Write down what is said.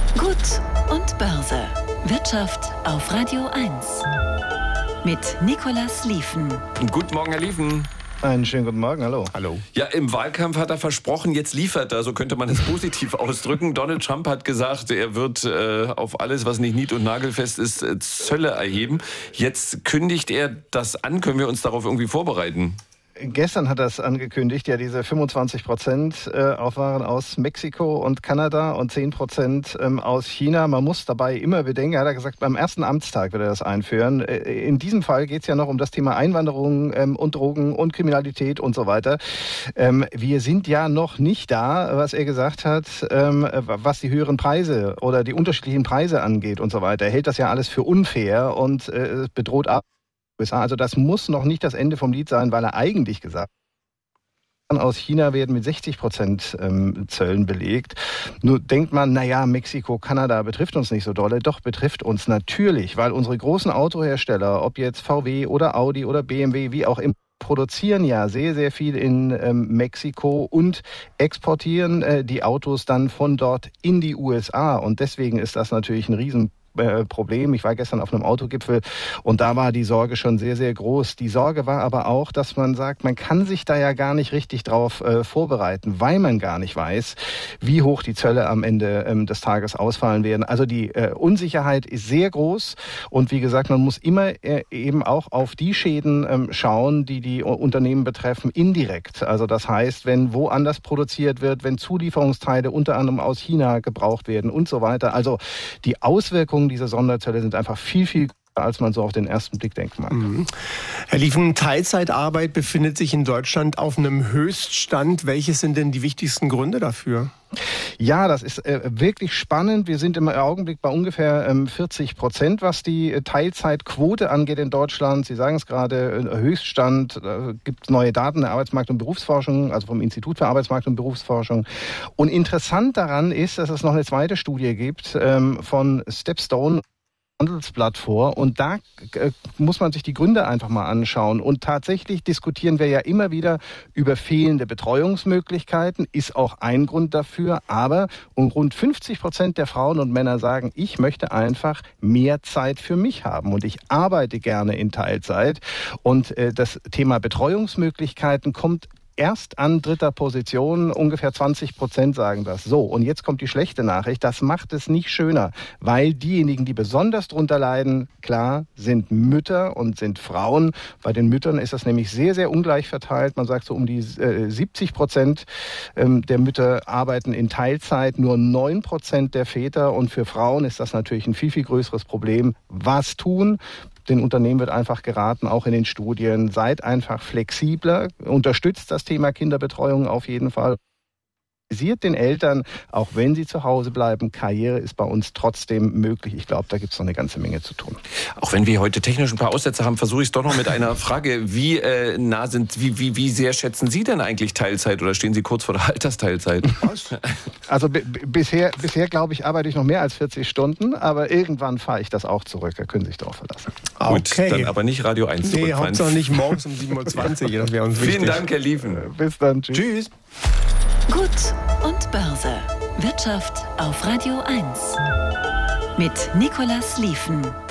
Gut und Börse. Wirtschaft auf Radio 1. Mit Nicolas Lieven. Guten Morgen, Herr Lieven. Einen schönen guten Morgen, hallo. Hallo. Ja, im Wahlkampf hat er versprochen, jetzt liefert er, so könnte man es positiv ausdrücken. Donald Trump hat gesagt, er wird auf alles, was nicht nied- und nagelfest ist, Zölle erheben. Jetzt kündigt er das an. Können wir uns darauf irgendwie vorbereiten? Gestern hat er es angekündigt, ja, diese 25% auf Waren aus Mexiko und Kanada und 10% aus China. Man muss dabei immer bedenken, er hat gesagt, beim ersten Amtstag wird er das einführen. In diesem Fall geht es ja noch um das Thema Einwanderung und Drogen und Kriminalität und so weiter. Wir sind ja noch nicht da, was er gesagt hat, was die höheren Preise oder die unterschiedlichen Preise angeht und so weiter. Er hält das ja alles für unfair und bedroht ab. Also das muss noch nicht das Ende vom Lied sein, weil er eigentlich gesagt hat, aus China werden mit 60% Zöllen belegt. Nur denkt man, naja, Mexiko, Kanada betrifft uns nicht so dolle. Doch, betrifft uns natürlich, weil unsere großen Autohersteller, ob jetzt VW oder Audi oder BMW, wie auch immer, produzieren ja sehr, sehr viel in Mexiko und exportieren die Autos dann von dort in die USA. Und deswegen ist das natürlich ein Riesenproblem. Ich war gestern auf einem Autogipfel und da war die Sorge schon sehr, sehr groß. Die Sorge war aber auch, dass man sagt, man kann sich da ja gar nicht richtig drauf vorbereiten, weil man gar nicht weiß, wie hoch die Zölle am Ende des Tages ausfallen werden. Also die Unsicherheit ist sehr groß und wie gesagt, man muss immer eben auch auf die Schäden schauen, die Unternehmen betreffen, indirekt. Also das heißt, wenn woanders produziert wird, wenn Zulieferungsteile unter anderem aus China gebraucht werden und so weiter. Also die Auswirkungen dieser Sonderzölle sind einfach viel, viel größer, als man so auf den ersten Blick denken mag. Herr Lieven, Teilzeitarbeit befindet sich in Deutschland auf einem Höchststand. Welche sind denn die wichtigsten Gründe dafür? Ja, das ist wirklich spannend. Wir sind im Augenblick bei ungefähr 40%, was die Teilzeitquote angeht in Deutschland. Sie sagen es gerade, Höchststand, gibt es neue Daten der Arbeitsmarkt- und Berufsforschung, also vom Institut für Arbeitsmarkt- und Berufsforschung. Und interessant daran ist, dass es noch eine zweite Studie gibt von Stepstone, Handelsblatt vor und da muss man sich die Gründe einfach mal anschauen und tatsächlich diskutieren wir ja immer wieder über fehlende Betreuungsmöglichkeiten, ist auch ein Grund dafür, aber rund 50% der Frauen und Männer sagen, ich möchte einfach mehr Zeit für mich haben und ich arbeite gerne in Teilzeit und das Thema Betreuungsmöglichkeiten kommt erst an dritter Position, ungefähr 20% sagen das. So, und jetzt kommt die schlechte Nachricht, das macht es nicht schöner, weil diejenigen, die besonders drunter leiden, klar, sind Mütter und sind Frauen. Bei den Müttern ist das nämlich sehr, sehr ungleich verteilt. Man sagt so um die 70% der Mütter arbeiten in Teilzeit, nur 9% der Väter. Und für Frauen ist das natürlich ein viel, viel größeres Problem. Was tun? Den Unternehmen wird einfach geraten, auch in den Studien, seid einfach flexibler, unterstützt das Thema Kinderbetreuung auf jeden Fall. Signalisiert den Eltern, auch wenn sie zu Hause bleiben, Karriere ist bei uns trotzdem möglich. Ich glaube, da gibt es noch eine ganze Menge zu tun. Auch wenn wir heute technisch ein paar Aussätze haben, versuche ich es doch noch mit einer Frage. Wie sehr schätzen Sie denn eigentlich Teilzeit oder stehen Sie kurz vor der Altersteilzeit? Also bisher glaube ich, arbeite ich noch mehr als 40 Stunden, aber irgendwann fahre ich das auch zurück. Da können Sie sich darauf verlassen. Gut, dann aber nicht Radio 1 Nee, Hauptsache nicht morgens um 7.20 Uhr. Das wäre uns wichtig. Vielen Dank, Herr Lieven. Bis dann. Tschüss. Tschüss. Gut und Börse. Wirtschaft auf Radio 1. Mit Nicolas Lieven.